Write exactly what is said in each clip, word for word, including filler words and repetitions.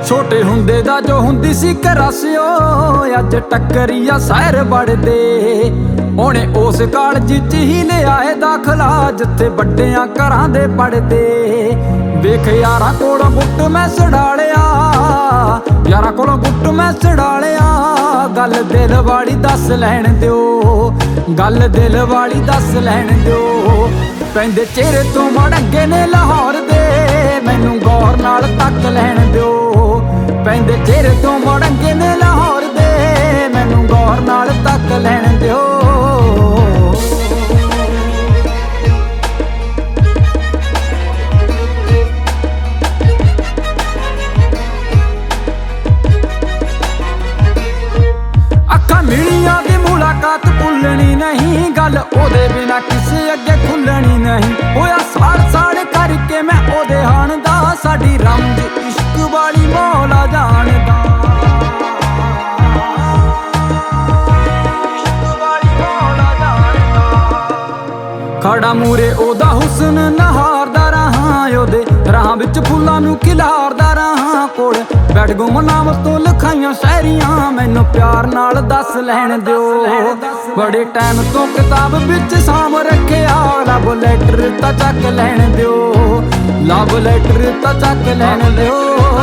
ਛੋਟੇ ਹੁੰਦੇ ਦਾ ਜੋ ਹੁੰਦੀ ਸੀ ਕਰਾਸਿਓ, ਅੱਜ ਟੱਕਰੀਆ ਸਹਿਰ ਬੜਦੇ। ਉਹਨੇ ਉਸ ਕਾਲਜ ਚ ਹੀ ਲਿਆਏ ਦਾਖਲਾ ਜਿੱਥੇ ਵੱਡਿਆਂ ਘਰਾਂ ਦੇ ਪੜਦੇ। ਵੇਖ ਯਾਰਾਂ ਕੋਲੋਂ ਗੁੱਟ ਮੈਂ ਸੜਾਲਿਆ, ਯਾਰਾਂ ਕੋਲੋਂ ਗੁੱਟ ਮੈਂ ਸੜਾਲਿਆ। ਗੱਲ ਦਿਲ ਵਾਲੀ ਦੱਸ ਲੈਣ ਦਿਓ, ਗੱਲ ਦਿਲ ਵਾਲੀ ਦੱਸ ਲੈਣ ਦਿਓ। ਪੈਂਦੇ ਚਿਹਰੇ ਤੋਂ ਮੜੰਗੇ ਨੇ ਲਾਹੌਰ ਦੇ, ਮੈਨੂੰ ਗੌਰ ਨਾਲ ਤੱਕ ਲੈਣ ਦਿਓ। ਪੈਂਦੇ ਚਿਹਰੇ ਤੋਂ ਮੜੰਗੇ ਨੇ ਲਾਹੌਰ ਦੇ, ਮੈਨੂੰ ਗੌਰ ਨਾਲ ਤੱਕ ਲੈਣ ਦਿਓ। ਅੱਖਾਂ ਮਿਲੀਆਂ ਦੀ ਮੁਲਾਕਾਤ ਭੁੱਲਣੀ ਨਹੀਂ, ਗੱਲ ਉਹਦੇ ਬਿਨਾ ਕਿਸੇ ਅੱਗੇ ਖੁੱਲਣੀ ਨਹੀਂ। ਹੋਇਆ ਸਾੜ ਸਾੜ ਕਰਕੇ ਮੈਂ ਉਹਦੇ ਹਾਣ ਦਾ, ਸਾਡੀ ਰਮਜ ਇਸ਼ਕ ਵਾਲੀ ਮੌਲਾ ਜਾਣਦਾ। ਖੜਾ ਮੂਰੇ ਉਹਦਾ ਹੁਸਨ ਨਹਾਰਦਾ ਰਹਾਂ, ਉਹਦੇ ਰਾਹਾਂ ਵਿੱਚ ਫੁੱਲਾਂ ਨੂੰ ਖਿਲਾਰਦਾ ਰਹਾਂ। ਕੋਲ ਬੈਠ ਗੁਮਨਾਮ ਤੋਂ ਲਿਖਾਈਆਂ ਸ਼ਾਇਰੀਆਂ, ਮੈਨੂੰ ਪਿਆਰ ਨਾਲ ਦੱਸ ਲੈਣ ਦਿਓ। ਬੜੇ ਟਾਈਮ ਤੋਂ ਕਿਤਾਬ ਵਿੱਚ ਸਾਂਭ ਰੱਖਿਆ, ਲਵ ਲੈਟਰ ਤਾਂ ਚੱਕ ਲੈਣ ਦਿਓ, ਲਵ ਲੈਟਰ ਤਾਂ ਚੱਕ ਲੈਣ ਦਿਓ।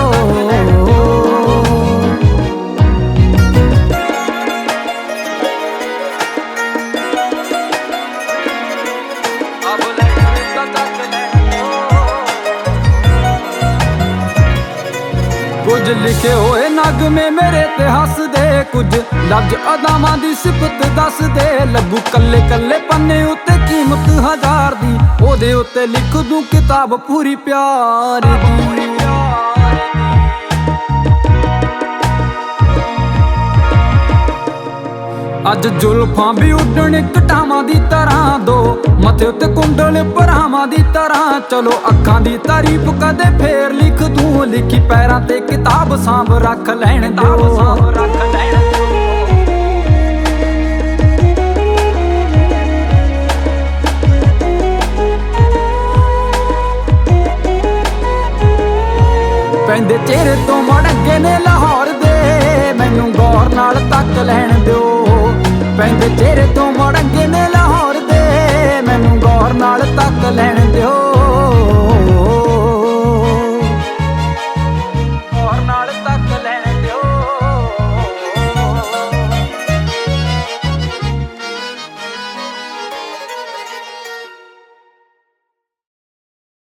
ਕੁਝ ਲਿਖੇ ਹੋਏ ਨਗਮੇ ਮੇਰੇ ਤੇ ਹੱਸਦੇ, ਕੁਝ ਲਫ਼ਜ਼ ਅਦਾਵਾਂ ਦੀ ਸਿਫਤ ਦੱਸਦੇ। ਲੱਗੂ ਕੱਲੇ ਕੱਲੇ ਪੰਨੇ ਉੱਤੇ ਕੀਮਤ ਹਜ਼ਾਰ ਦੀ, ਉਹਦੇ ਉੱਤੇ ਲਿਖ ਦੂੰ ਕਿਤਾਬ ਪੂਰੀ ਪਿਆਰ ਦੀ। ਅੱਜ ਜ਼ੁਲਫਾਂ ਵੀ ਉੱਡਣ ਕਟਾਵਾਂ ਦੀ ਤਰ੍ਹਾਂ, ਦੋ ਮੱਥੇ ਉੱਤੇ ਕੁੰਡਲ ਭਰਾਵਾਂ ਦੀ ਤਰ੍ਹਾਂ। ਚਲੋ ਅੱਖਾਂ ਦੀ ਤਾਰੀਫ ਕਦੇ ਫੇਰ ਲਿਖ ਦੂੰ, ਲਿਖੀ ਪੈਰਾਂ ਤੇ ਕਿਤਾਬ ਸਾਂਭ ਰੱਖ ਲੈਣ ਦਿਓ। ਪੈਂਦੇ ਚਿਹਰੇ ਤੋਂ ਮੜੰਗੇ ਨੇ